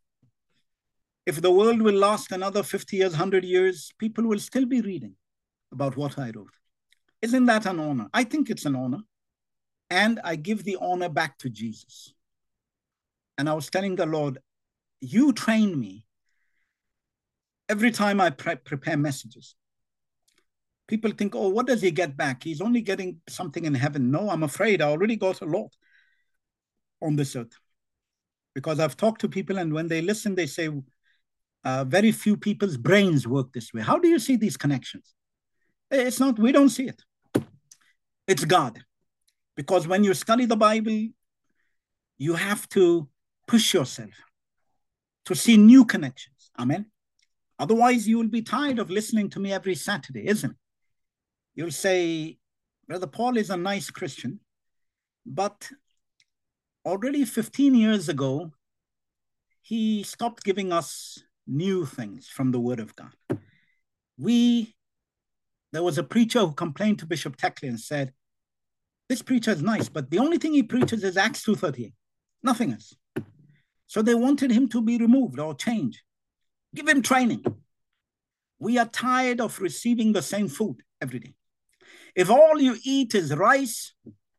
if the world will last another fifty years, one hundred years, people will still be reading about what I wrote. Isn't that an honor? I think it's an honor. And I give the honor back to Jesus. And I was telling the Lord, you train me every time I pre prepare messages. People think, oh, what does he get back? He's only getting something in heaven. No, I'm afraid I already got a lot on this earth. Because I've talked to people, and when they listen, they say, uh, very few people's brains work this way. How do you see these connections? It's not, we don't see it. It's God. Because when you study the Bible, you have to push yourself to see new connections. Amen. Otherwise, you will be tired of listening to me every Saturday, isn't it? You'll say, Brother Paul is a nice Christian, but already fifteen years ago, he stopped giving us new things from the Word of God. We, there was a preacher who complained to Bishop Teckley and said, this preacher is nice, but the only thing he preaches is Acts two thirty-eight, nothing else. So they wanted him to be removed or changed. Give him training. We are tired of receiving the same food every day. If all you eat is rice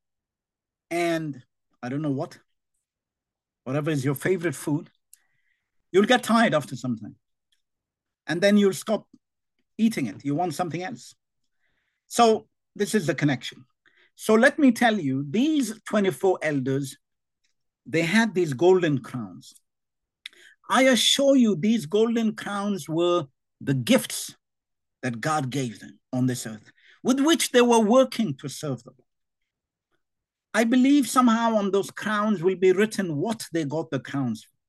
and I don't know what, whatever is your favorite food, you'll get tired after some time. And then you'll stop eating it. You want something else. So this is the connection. So let me tell you, these twenty-four elders, they had these golden crowns. I assure you, these golden crowns were the gifts that God gave them on this earth, with which they were working to serve them. I believe somehow on those crowns will be written what they got the crowns for.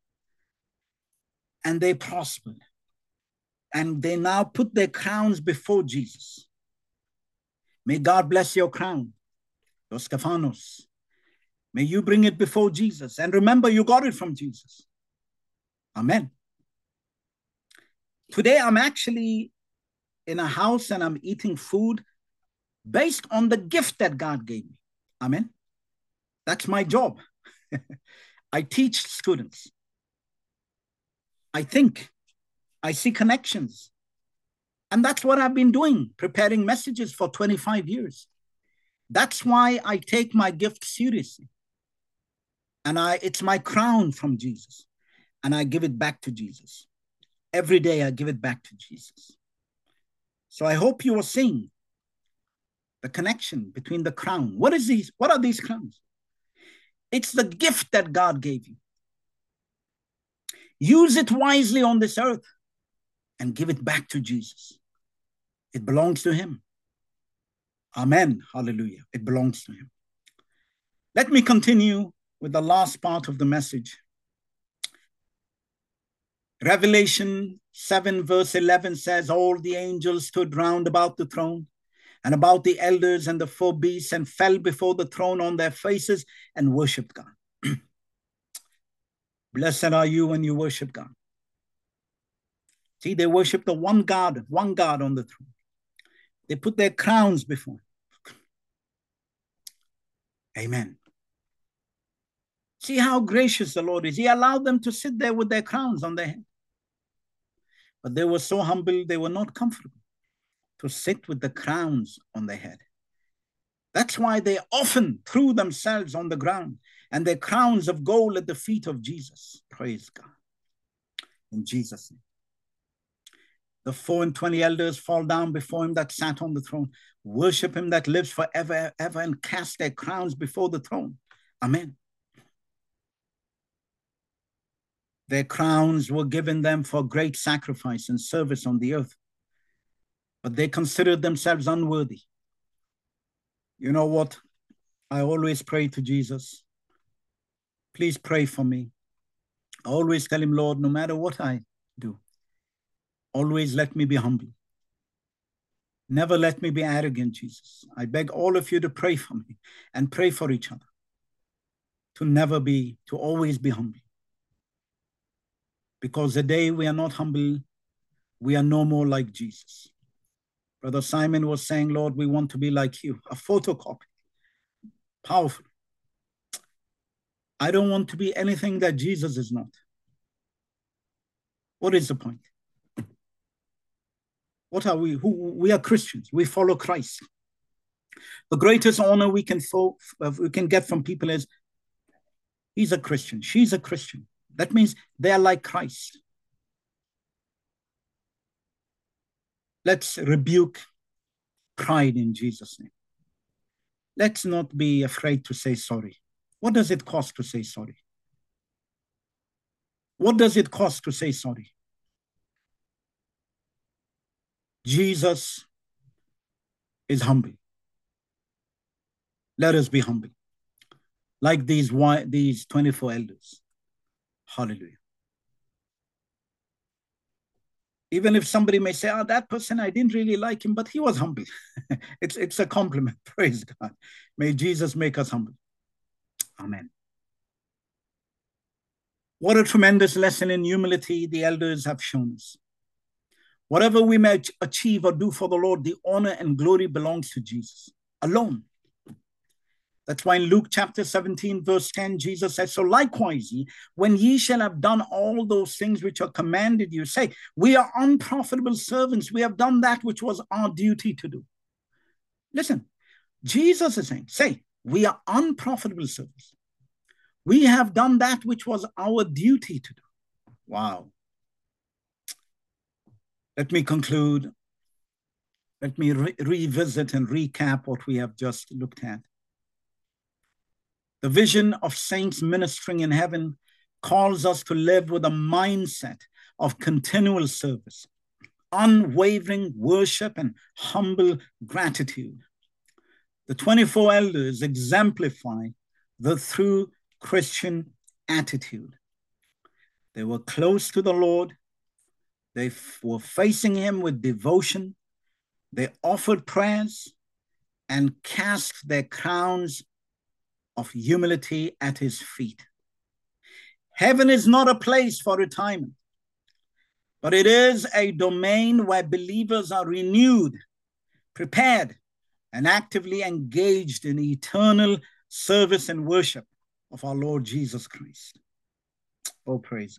And they prospered. And they now put their crowns before Jesus. May God bless your crown, your Stephanos. May you bring it before Jesus. And remember, you got it from Jesus. Amen. Today, I'm actually in a house and I'm eating food based on the gift that God gave me. Amen. That's my job. I teach students. I think. I see connections. And that's what I've been doing, preparing messages for twenty-five years. That's why I take my gift seriously. And I, it's my crown from Jesus. And I give it back to Jesus. Every day I give it back to Jesus. So I hope you are seeing the connection between the crown. What is these? What are these crowns? It's the gift that God gave you. Use it wisely on this earth and give it back to Jesus. It belongs to him. Amen. Hallelujah. It belongs to him. Let me continue with the last part of the message. Revelation seven verse eleven says, all the angels stood round about the throne and about the elders and the four beasts and fell before the throne on their faces and worshiped God. Blessed are you when you worship God. See, they worship the one God, one God on the throne. They put their crowns before him. Amen. See how gracious the Lord is. He allowed them to sit there with their crowns on their head. But they were so humble, they were not comfortable to sit with the crowns on their head. That's why they often threw themselves on the ground and their crowns of gold at the feet of Jesus. Praise God. In Jesus' name. The four and twenty elders fall down before him that sat on the throne, worship him that lives forever, ever, and cast their crowns before the throne. Amen. Their crowns were given them for great sacrifice and service on the earth, but they considered themselves unworthy. You know what? I always pray to Jesus, please pray for me. I always tell him, Lord, no matter what I do, always let me be humble. Never let me be arrogant, Jesus. I beg all of you to pray for me and pray for each other. To never be, to always be humble. Because the day we are not humble, we are no more like Jesus. Brother Simon was saying, Lord, we want to be like you, a photocopy. Powerful. I don't want to be anything that Jesus is not. What is the point? What are we? Who, we are Christians. We follow Christ. The greatest honor we can, fo- we can get from people is, he's a Christian, she's a Christian. That means they are like Christ. Let's rebuke pride in Jesus' name. Let's not be afraid to say sorry. What does it cost to say sorry? What does it cost to say sorry? Jesus is humble. Let us be humble. Like these, these twenty-four elders. Hallelujah. Even if somebody may say, oh, that person, I didn't really like him, but he was humble. it's, it's a compliment. Praise God. May Jesus make us humble. Amen. What a tremendous lesson in humility the elders have shown us. Whatever we may achieve or do for the Lord, the honor and glory belongs to Jesus alone. That's why in Luke chapter seventeen, verse ten, Jesus says, so likewise, when ye shall have done all those things which are commanded you, say, we are unprofitable servants. We have done that which was our duty to do. Listen, Jesus is saying, say, we are unprofitable servants. We have done that which was our duty to do. Wow. Let me conclude. Let me re- revisit and recap what we have just looked at. The vision of saints ministering in heaven calls us to live with a mindset of continual service, unwavering worship, and humble gratitude. The twenty-four elders exemplify the true Christian attitude. They were close to the Lord. They f- were facing him with devotion. They offered prayers and cast their crowns of humility at his feet. Heaven is not a place for retirement, but it is a domain where believers are renewed, prepared, and actively engaged in eternal service and worship of our Lord Jesus Christ. Oh, praise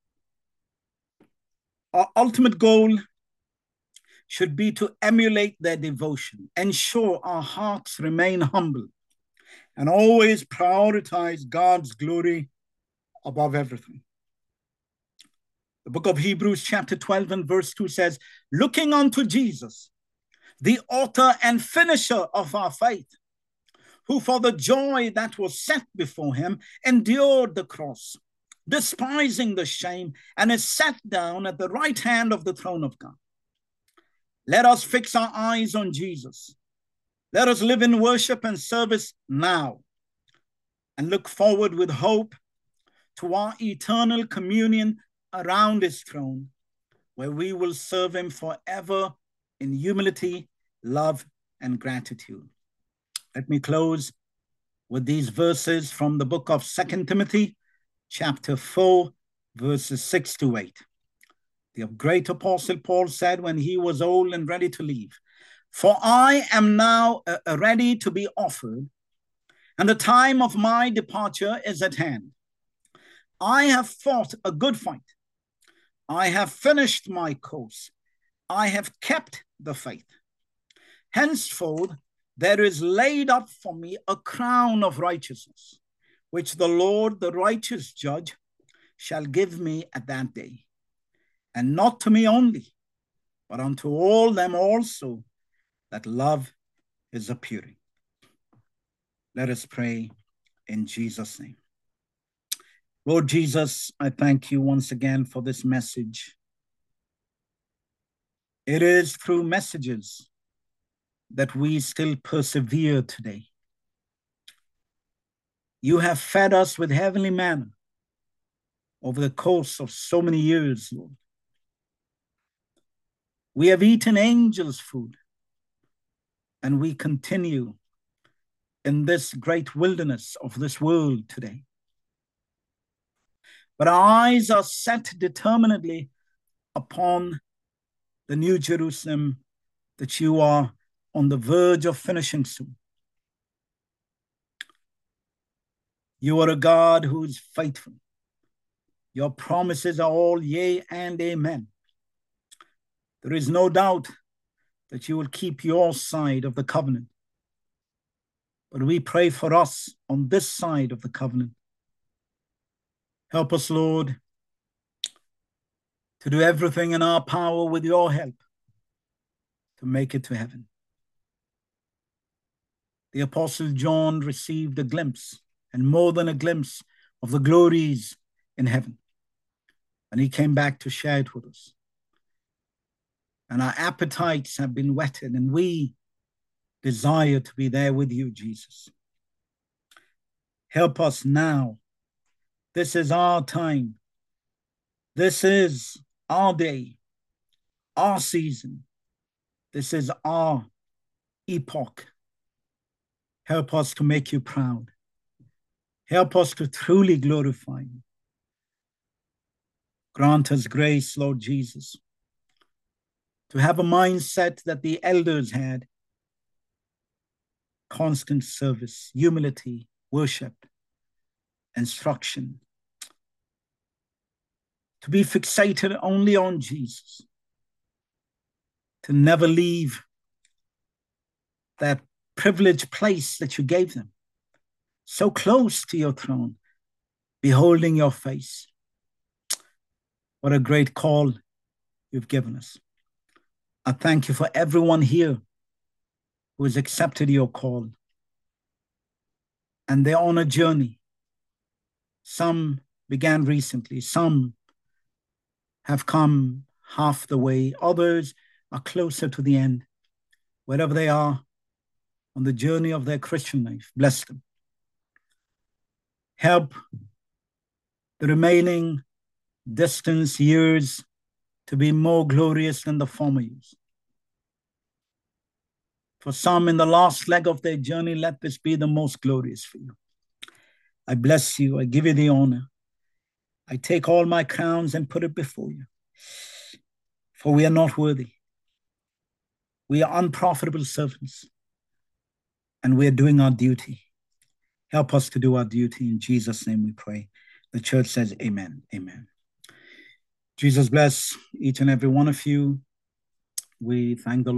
God. Our ultimate goal should be to emulate their devotion, ensure our hearts remain humble, and always prioritize God's glory above everything. The book of Hebrews chapter twelve and verse two says, looking unto Jesus, the author and finisher of our faith, who for the joy that was set before him endured the cross, despising the shame, and is set down at the right hand of the throne of God. Let us fix our eyes on Jesus. Let us live in worship and service now, and look forward with hope to our eternal communion around his throne, where we will serve him forever in humility, love, and gratitude. Let me close with these verses from the book of Second Timothy, chapter four, verses six to eight. The great apostle Paul said when he was old and ready to leave, for I am now uh, ready to be offered, and the time of my departure is at hand. I have fought a good fight. I have finished my course. I have kept the faith. Henceforth, there is laid up for me a crown of righteousness, which the Lord, the righteous judge, shall give me at that day. And not to me only, but unto all them also that love his appearing. Let us pray in Jesus' name. Lord Jesus, I thank you once again for this message. It is through messages that we still persevere today. You have fed us with heavenly manna over the course of so many years, Lord. We have eaten angels' food. and we continue in this great wilderness of this world today. But our eyes are set determinedly upon the New Jerusalem that you are on the verge of finishing soon. You are a God who is faithful. Your promises are all yea and amen. There is no doubt that you will keep your side of the covenant. But we pray for us on this side of the covenant. Help us, Lord, to do everything in our power with your help to make it to heaven. The Apostle John received a glimpse, and more than a glimpse, of the glories in heaven. And he came back to share it with us. And our appetites have been whetted, and we desire to be there with you, Jesus. Help us now. This is our time. This is our day, our season. This is our epoch. Help us to make you proud. Help us to truly glorify you. Grant us grace, Lord Jesus, to have a mindset that the elders had: constant service, humility, worship, instruction. To be fixated only on Jesus. To never leave that privileged place that you gave them, so close to your throne, beholding your face. What a great call you've given us. I thank you for everyone here who has accepted your call. And they're on a journey. Some began recently. Some have come half the way. Others are closer to the end. Wherever they are on the journey of their Christian life, bless them. Help the remaining distance years to be more glorious than the former years. For some in the last leg of their journey, let this be the most glorious for you. I bless you. I give you the honor. I take all my crowns and put it before you. For we are not worthy. We are unprofitable servants. And we are doing our duty. Help us to do our duty. In Jesus' name we pray. The church says amen. Amen. Jesus bless each and every one of you. We thank the Lord.